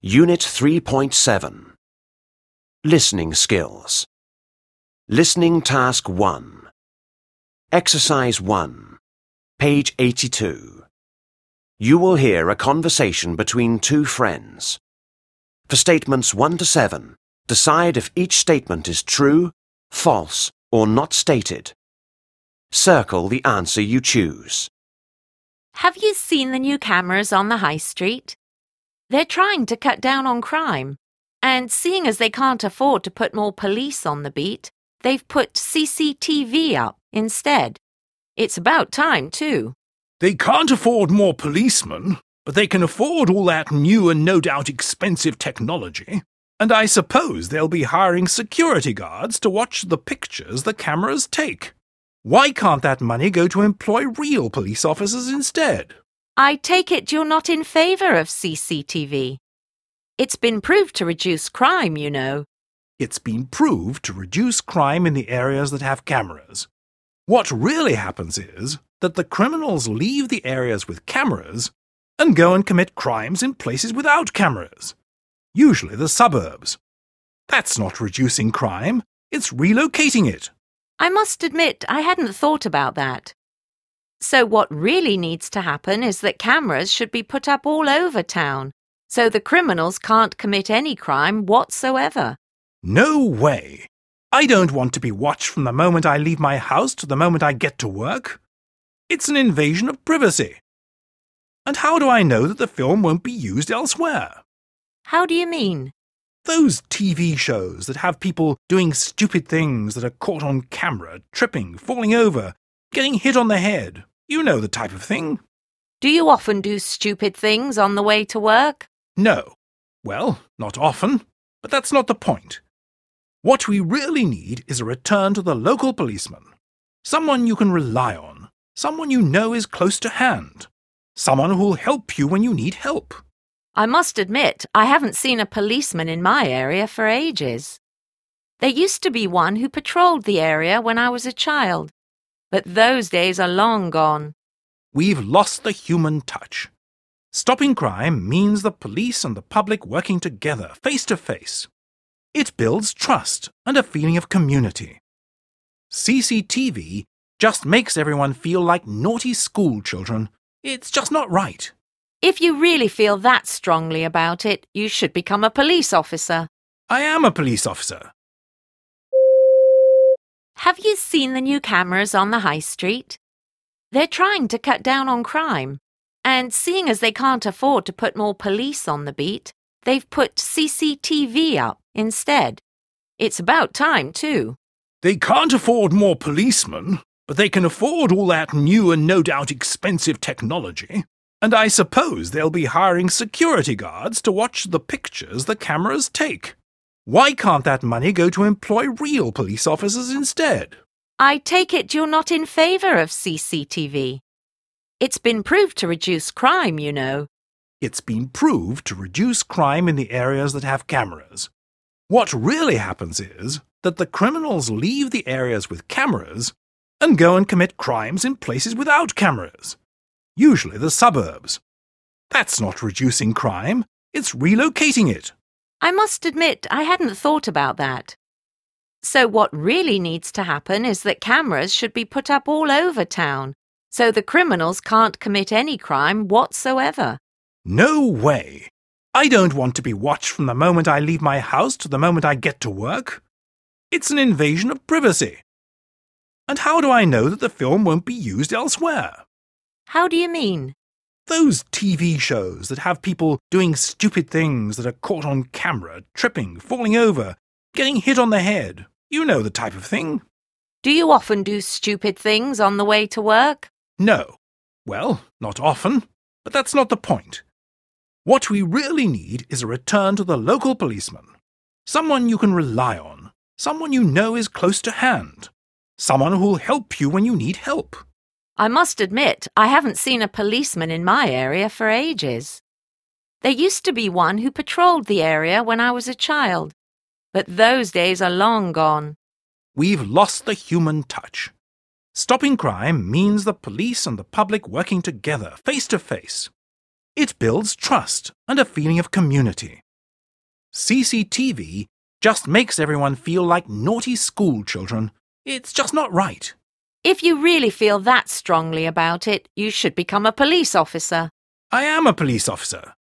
Unit 3.7 Listening Skills. Listening Task 1. Exercise 1. Page 82. You will hear a conversation between two friends. For statements 1 to 7, decide if each statement is true, false, or not stated. Circle the answer you choose. Have you seen the new cameras on the high street? They're trying to cut down on crime, and seeing as they can't afford to put more police on the beat, they've put CCTV up instead. It's about time, too. They can't afford more policemen, but they can afford all that new and no doubt expensive technology. And I suppose they'll be hiring security guards to watch the pictures the cameras take. Why can't that money go to employ real police officers instead? I take it you're not in favour of CCTV. It's been proved to reduce crime, you know. It's been proved to reduce crime in the areas that have cameras. What really happens is that the criminals leave the areas with cameras and go and commit crimes in places without cameras, usually the suburbs. That's not reducing crime, it's relocating it. I must admit I hadn't thought about that. So what really needs to happen is that cameras should be put up all over town, so the criminals can't commit any crime whatsoever. No way! I don't want to be watched from the moment I leave my house to the moment I get to work. It's an invasion of privacy. And how do I know that the film won't be used elsewhere? How do you mean? Those TV shows that have people doing stupid things that are caught on camera, tripping, falling over, getting hit on the head. You know the type of thing. Do you often do stupid things on the way to work? No. Well, not often, but that's not the point. What we really need is a return to the local policeman. Someone you can rely on. Someone you know is close to hand. Someone who'll help you when you need help. I must admit I haven't seen a policeman in my area for ages. There used to be one who patrolled the area when I was a child, but those days are long gone. We've lost the human touch. Stopping crime means the police and the public working together, face to face. It builds trust and a feeling of community. CCTV just makes everyone feel like naughty school children. It's just not right. If you really feel that strongly about it, you should become a police officer. I am a police officer. Have you seen the new cameras on the high street? They're trying to cut down on crime, and seeing as they can't afford to put more police on the beat, they've put CCTV up instead. It's about time, too. They can't afford more policemen, but they can afford all that new and no doubt expensive technology. And I suppose they'll be hiring security guards to watch the pictures the cameras take. Why can't that money go to employ real police officers instead? I take it you're not in favour of CCTV. It's been proved to reduce crime, you know. It's been proved to reduce crime in the areas that have cameras. What really happens is that the criminals leave the areas with cameras and go and commit crimes in places without cameras, usually the suburbs. That's not reducing crime, it's relocating it. I must admit I hadn't thought about that. So what really needs to happen is that cameras should be put up all over town, so the criminals can't commit any crime whatsoever. No way! I don't want to be watched from the moment I leave my house to the moment I get to work. It's an invasion of privacy. And how do I know that the film won't be used elsewhere? How do you mean? Those TV shows that have people doing stupid things that are caught on camera, tripping, falling over, getting hit on the head. You know the type of thing. Do you often do stupid things on the way to work? No. Well, not often, but that's not the point. What we really need is a return to the local policeman. Someone you can rely on. Someone you know is close to hand. Someone who'll help you when you need help. I must admit I haven't seen a policeman in my area for ages. There used to be one who patrolled the area when I was a child, but those days are long gone. We've lost the human touch. Stopping crime means the police and the public working together, face to face. It builds trust and a feeling of community. CCTV just makes everyone feel like naughty school children. It's just not right. If you really feel that strongly about it, you should become a police officer. I am a police officer.